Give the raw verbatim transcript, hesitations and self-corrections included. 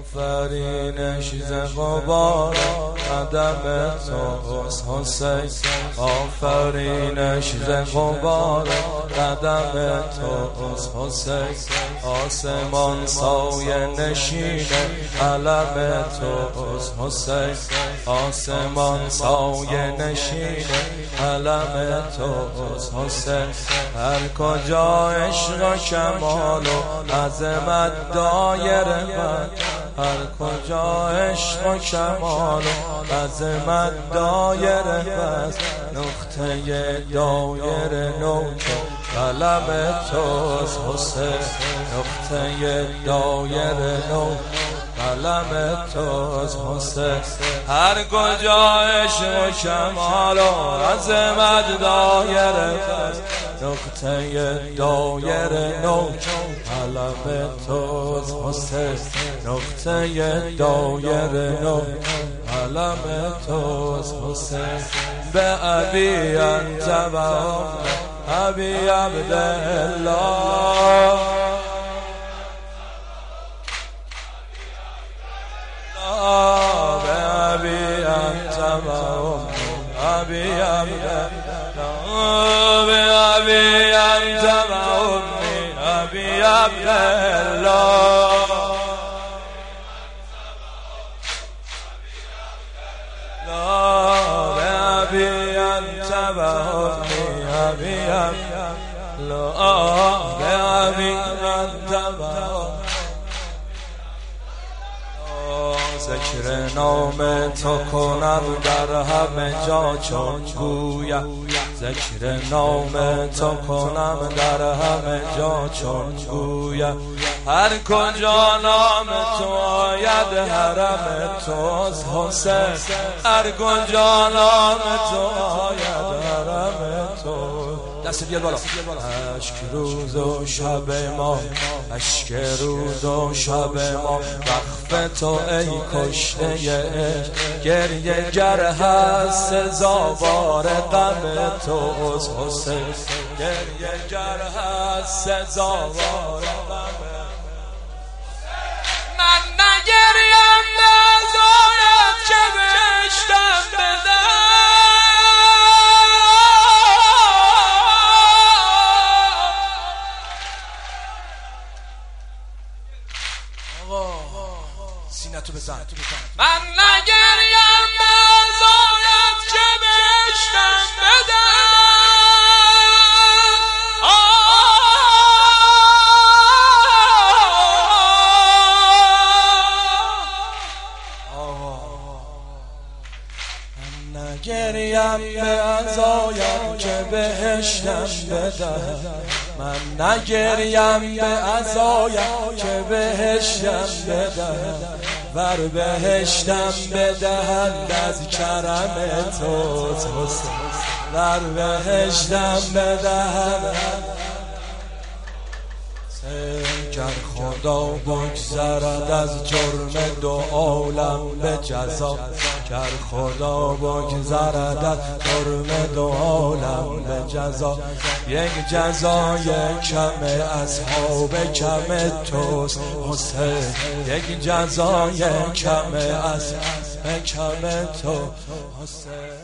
آفرینش ز غبار قدم توست حسین، آفرینش ز غبار قدم توست حسین. آسمان سایه نشین علم توست حسین، آسمان سایه نشین علم توست حسین. هر کجا عشق و کمال و عظمت دایره بر، هر کجا عشق و کمال و عظمت دایره بس. نقطه دایره نوک قلم توست حسین، نقطه دایره نوک قلم توست حسین. هر کجا عشق و کمال و عظمت دایره بس. نقطه دایره نوک قلم توست حسین، نقطه دایره نوک قلم توست حسین. به ابی انت و ابی عبدالله، به ابی انت و ابی عبدالله، به ابی انت و ابی عبدالله. ذکر نام تو کنم در همه جا چون گویم، ذکر نام تو کنم در همه جا چون گویم. هر کجا نام تو آید حرم توست حسین، هر کجا نام تو آید حرم توست. دست بیار بالا. اشک روز و شب ما، اشک روز و شب ما وقف تو ای کشته عشق. گریه گر هست سزاوار غم توست حسین، گریه گر هست سزاوار غم. من نگریم به عزایت که بهشتم بده، سینتو بزن. من نگریم به عزایت که بهشتم بده، من نگریم به عزایت که بهشتم بده، من نگریم به عزایت که بهشتم بده. ور بهشتم بدهند از کرم توست حسین، ور بهشتم بدهند گر خدا بگذرد از جرم دو عالم به جزا، گر خدا بگذرد از جرم دو عالم به جزا. یک جزای کم اصحاب کم توست حسین، یک جزای کم اصحاب کم تو حسین.